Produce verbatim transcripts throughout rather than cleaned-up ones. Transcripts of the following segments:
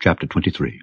Chapter twenty-three.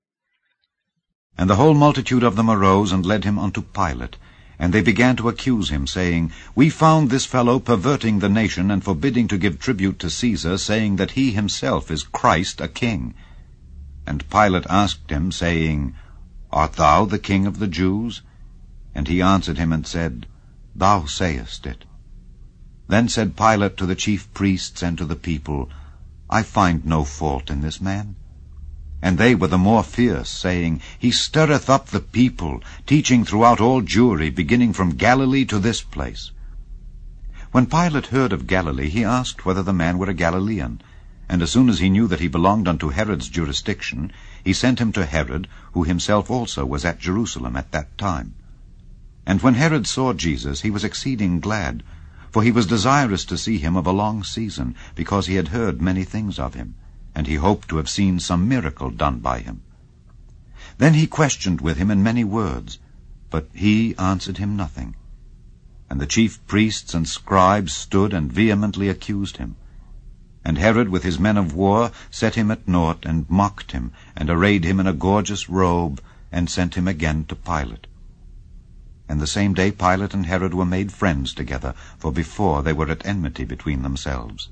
And the whole multitude of them arose and led him unto Pilate. And they began to accuse him, saying, We found this fellow perverting the nation, and forbidding to give tribute to Caesar, saying that he himself is Christ, a king. And Pilate asked him, saying, Art thou the king of the Jews? And he answered him and said, Thou sayest it. Then said Pilate to the chief priests and to the people, I find no fault in this man. And they were the more fierce, saying, He stirreth up the people, teaching throughout all Jewry, beginning from Galilee to this place. When Pilate heard of Galilee, he asked whether the man were a Galilean. And as soon as he knew that he belonged unto Herod's jurisdiction, he sent him to Herod, who himself also was at Jerusalem at that time. And when Herod saw Jesus, he was exceeding glad, for he was desirous to see him of a long season, because he had heard many things of him, and he hoped to have seen some miracle done by him. Then he questioned with him in many words, but he answered him nothing. And the chief priests and scribes stood and vehemently accused him. And Herod with his men of war set him at naught, and mocked him, and arrayed him in a gorgeous robe, and sent him again to Pilate. And the same day Pilate and Herod were made friends together, for before they were at enmity between themselves.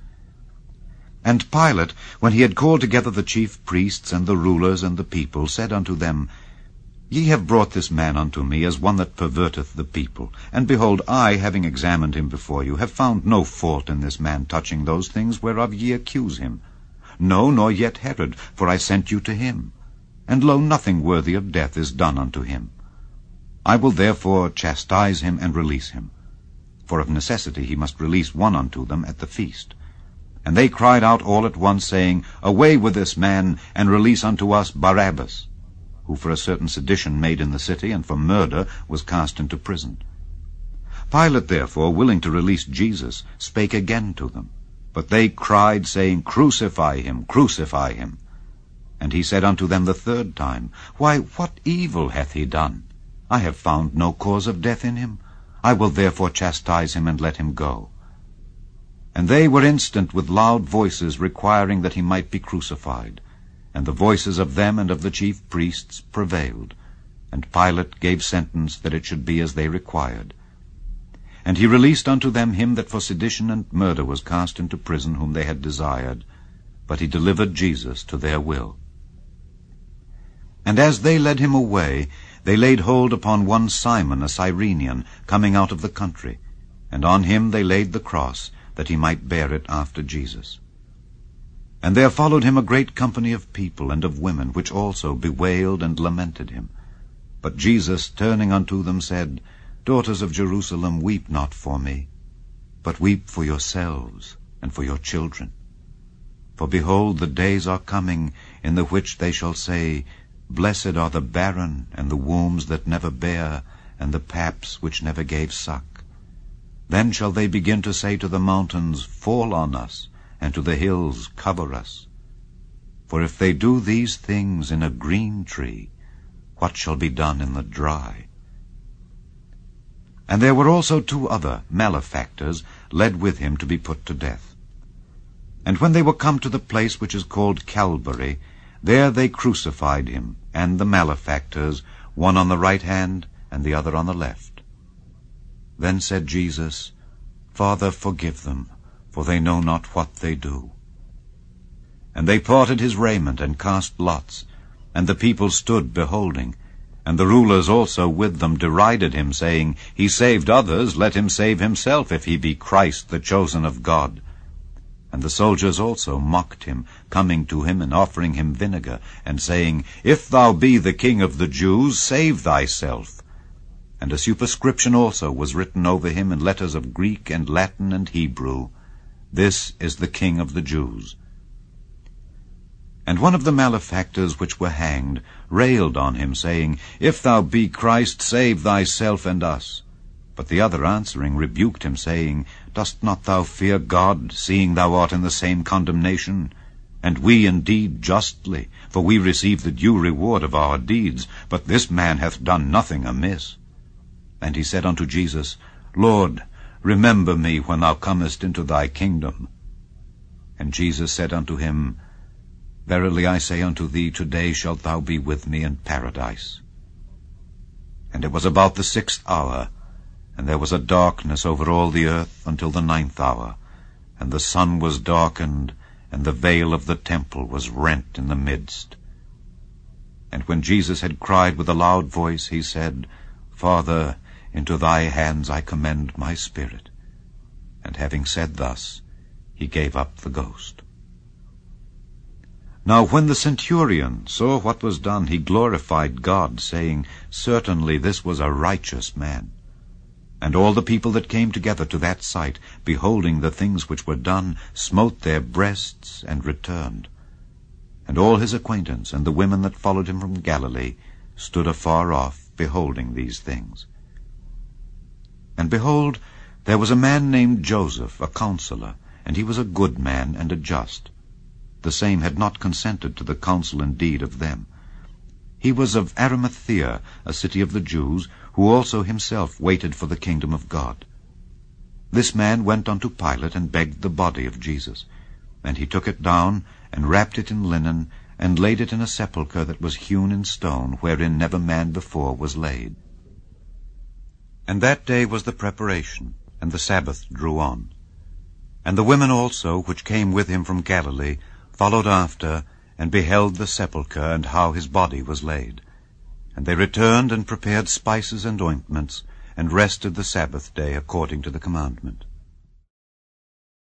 And Pilate, when he had called together the chief priests and the rulers and the people, said unto them, Ye have brought this man unto me as one that perverteth the people. And behold, I, having examined him before you, have found no fault in this man touching those things whereof ye accuse him. No, nor yet Herod, for I sent you to him. And lo, nothing worthy of death is done unto him. I will therefore chastise him and release him. For of necessity he must release one unto them at the feast. And they cried out all at once, saying, Away with this man, and release unto us Barabbas, who for a certain sedition made in the city, and for murder was cast into prison. Pilate therefore, willing to release Jesus, spake again to them. But they cried, saying, Crucify him, crucify him. And he said unto them the third time, Why, what evil hath he done? I have found no cause of death in him. I will therefore chastise him, and let him go. And they were instant with loud voices, requiring that he might be crucified. And the voices of them and of the chief priests prevailed. And Pilate gave sentence that it should be as they required. And he released unto them him that for sedition and murder was cast into prison, whom they had desired. But he delivered Jesus to their will. And as they led him away, they laid hold upon one Simon, a Cyrenian, coming out of the country. And on him they laid the cross, that he might bear it after Jesus. And there followed him a great company of people and of women, which also bewailed and lamented him. But Jesus, turning unto them, said, Daughters of Jerusalem, weep not for me, but weep for yourselves and for your children. For behold, the days are coming, in the which they shall say, Blessed are the barren, and the wombs that never bare, and the paps which never gave suck. Then shall they begin to say to the mountains, Fall on us, and to the hills, Cover us. For if they do these things in a green tree, what shall be done in the dry? And there were also two other malefactors led with him to be put to death. And when they were come to the place which is called Calvary, there they crucified him, and the malefactors, one on the right hand, and the other on the left. Then said Jesus, Father, forgive them, for they know not what they do. And they parted his raiment, and cast lots. And the people stood beholding. And the rulers also with them derided him, saying, He saved others, let him save himself, if he be Christ, the chosen of God. And the soldiers also mocked him, coming to him, and offering him vinegar, and saying, If thou be the King of the Jews, save thyself. And a superscription also was written over him in letters of Greek and Latin and Hebrew, This is the King of the Jews. And one of the malefactors which were hanged railed on him, saying, If thou be Christ, save thyself and us. But the other answering rebuked him, saying, Dost not thou fear God, seeing thou art in the same condemnation? And we indeed justly, for we receive the due reward of our deeds, but this man hath done nothing amiss. And he said unto Jesus, Lord, remember me when thou comest into thy kingdom. And Jesus said unto him, Verily I say unto thee, today shalt thou be with me in paradise. And it was about the sixth hour, and there was a darkness over all the earth until the ninth hour, and the sun was darkened, and the veil of the temple was rent in the midst. And when Jesus had cried with a loud voice, he said, Father, into thy hands I commend my spirit. And having said thus, he gave up the ghost. Now when the centurion saw what was done, he glorified God, saying, Certainly this was a righteous man. And all the people that came together to that sight, beholding the things which were done, smote their breasts and returned. And all his acquaintance and the women that followed him from Galilee stood afar off, beholding these things. And behold, there was a man named Joseph, a counselor, and he was a good man and a just. The same had not consented to the counsel and deed of them. He was of Arimathea, a city of the Jews, who also himself waited for the kingdom of God. This man went unto Pilate and begged the body of Jesus. And he took it down, and wrapped it in linen, and laid it in a sepulchre that was hewn in stone, wherein never man before was laid. And that day was the preparation, and the Sabbath drew on. And the women also, which came with him from Galilee, followed after, and beheld the sepulchre, and how his body was laid. And they returned and prepared spices and ointments, and rested the Sabbath day according to the commandment.